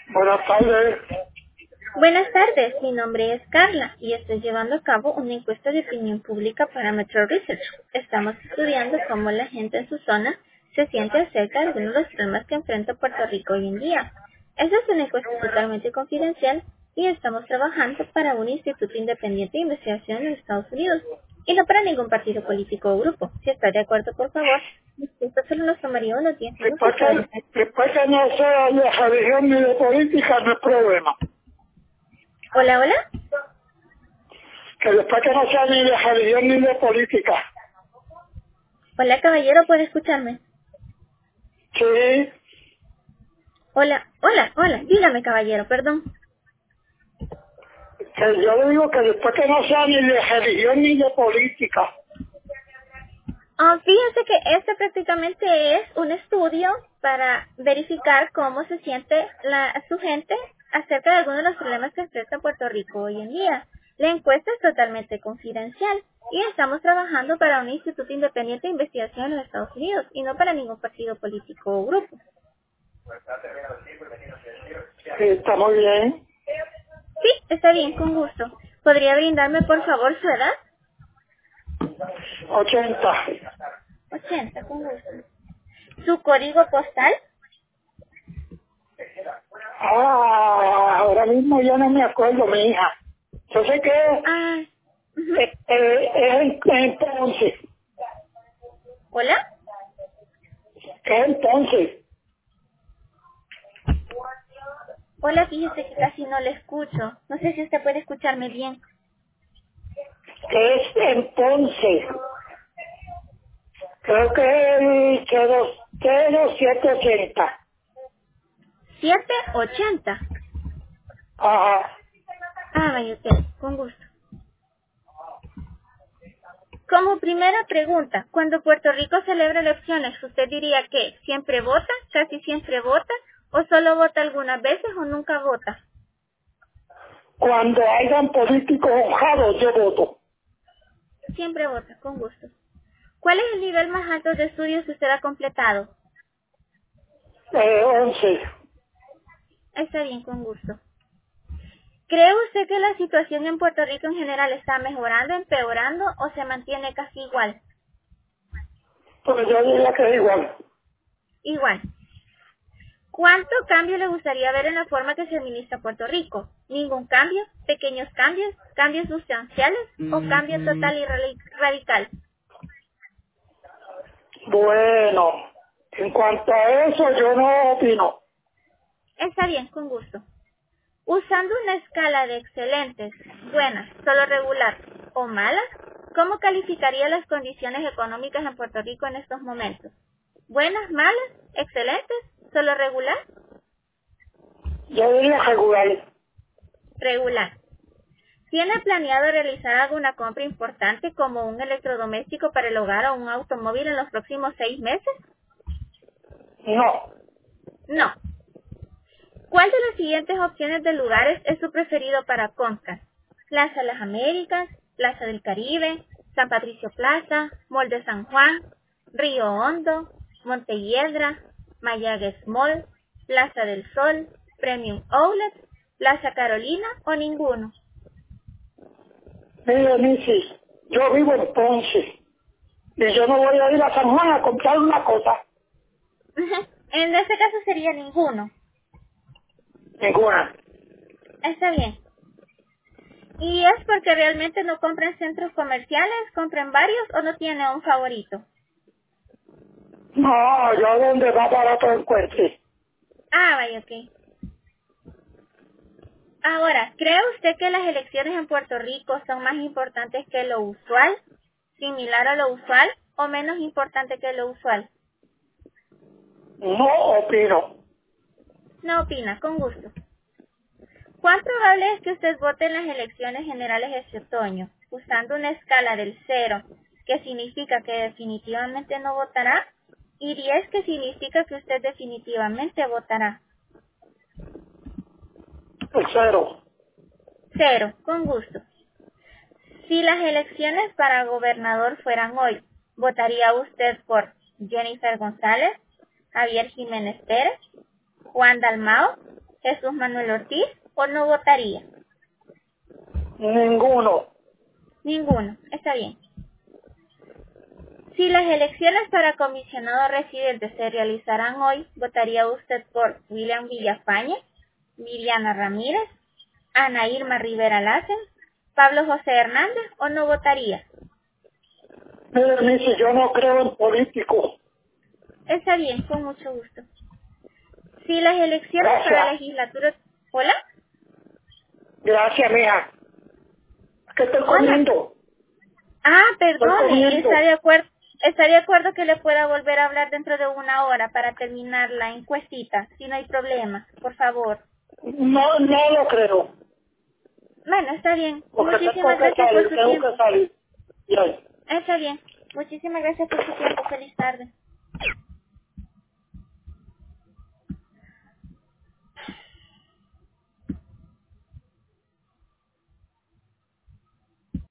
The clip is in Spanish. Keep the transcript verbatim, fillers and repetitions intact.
Buenas tardes. Buenas tardes, mi nombre es Carla y estoy llevando a cabo una encuesta de opinión pública para Metro Research. Estamos estudiando cómo la gente en su zona se siente acerca de algunos de los problemas que enfrenta Puerto Rico hoy en día. Esta es una encuesta totalmente confidencial y estamos trabajando para un instituto independiente de investigación en los Estados Unidos y no para ningún partido político o grupo. Si está de acuerdo, por favor, esto solo nos tomaría unos diez minutos. Después que, después que no sea de religión ni de política, no es problema. Hola, hola. Que después que no sea ni de religión ni de política. Hola, caballero, ¿puede escucharme? Sí, Hola, hola, hola. Dígame, caballero, perdón. que yo le digo que después que no sea ni de religión ni de política. Ah, fíjense que este prácticamente es un estudio para verificar cómo se siente la, su gente acerca de algunos de los problemas que enfrenta Puerto Rico hoy en día. La encuesta es totalmente confidencial y estamos trabajando para un instituto independiente de investigación en los Estados Unidos y no para ningún partido político o grupo. Sí, está muy bien. Sí, está bien, con gusto. ¿Podría brindarme, por favor, su edad? ochenta. ochenta, con gusto. ¿Su código postal? Ah, ahora mismo ya no me acuerdo, mi hija. Yo sé que Ah, ujú. eh, eh, es en, en Ponce. ¿Hola? Que es en Ponce. Hola, fíjese que casi no le escucho. No sé si usted puede escucharme bien. Que es en Ponce. Creo que es el cero siete ochenta. ¿siete ochenta? Ajá. Ah, vaya, ok, con gusto. Como primera pregunta, cuando Puerto Rico celebra elecciones, ¿usted diría que siempre vota, casi siempre vota, o solo vota algunas veces o nunca vota? Cuando hayan políticos honrados, yo voto. Siempre vota, con gusto. ¿Cuál es el nivel más alto de estudios que usted ha completado? Eh, once. Está bien, con gusto. ¿Cree usted que la situación en Puerto Rico en general está mejorando, empeorando o se mantiene casi igual? Pues yo diría que es igual. Igual. ¿Cuánto cambio le gustaría ver en la forma que se administra Puerto Rico? ¿Ningún cambio? ¿Pequeños cambios? ¿Cambios sustanciales? ¿O cambio total y rali- radical? Bueno, en cuanto a eso, yo no opino. Está bien, con gusto. Usando una escala de excelentes, buenas, solo regular o malas, ¿cómo calificaría las condiciones económicas en Puerto Rico en estos momentos? ¿Buenas, malas, excelentes, solo regular? Yo diría regular. Regular. ¿Tiene planeado realizar alguna compra importante como un electrodoméstico para el hogar o un automóvil en los próximos seis meses? No. No. ¿Cuál de las siguientes opciones de lugares es su preferido para compras? Plaza Las Américas, Plaza del Caribe, San Patricio Plaza, Mall de San Juan, Río Hondo, Montelledra, Mayagüez Mall, Plaza del Sol, Premium Outlet, Plaza Carolina o ninguno. Mire, Missy, yo vivo en Ponce. Y yo no voy a ir a San Juan a comprar una cosa. En este caso sería ninguno. Ninguna. Está bien. ¿Y es porque realmente no compra en centros comerciales, compra en varios o no tiene un favorito? No, yo donde va barato encuentre. Ah, vaya, ok. Ahora, ¿cree usted que las elecciones en Puerto Rico son más importantes que lo usual, similar a lo usual o menos importante que lo usual? No opino. No opina, con gusto. ¿Cuán probable es que usted vote en las elecciones generales de este otoño, usando una escala del cero, que significa que definitivamente no votará, y diez, que significa que usted definitivamente votará? El cero. Cero, con gusto. Si las elecciones para gobernador fueran hoy, ¿votaría usted por Jennifer González, Javier Jiménez Pérez, Juan Dalmao, Jesús Manuel Ortiz o no votaría? Ninguno. Ninguno, está bien. Si las elecciones para comisionado residente se realizarán hoy, ¿votaría usted por William Villafañe, Miriana Ramírez, Ana Irma Rivera Lassen, Pablo José Hernández o no votaría? Mire, dice, yo no creo en políticos. Está bien, con mucho gusto. Si las elecciones Gracias. para legislatura... ¿Hola? Gracias, mija. ¿Qué estoy Hola. comiendo? Ah, Estoy perdone, comiendo. ¿está de acuerdo? ¿Está de acuerdo que le pueda volver a hablar dentro de una hora para terminar la encuestita? Si no hay problema, por favor. No, no lo creo. Bueno, está bien. Porque Muchísimas tengo que gracias por salir, su tengo tiempo. que salir. Ya. Está bien. Muchísimas gracias por su tiempo. Feliz tarde.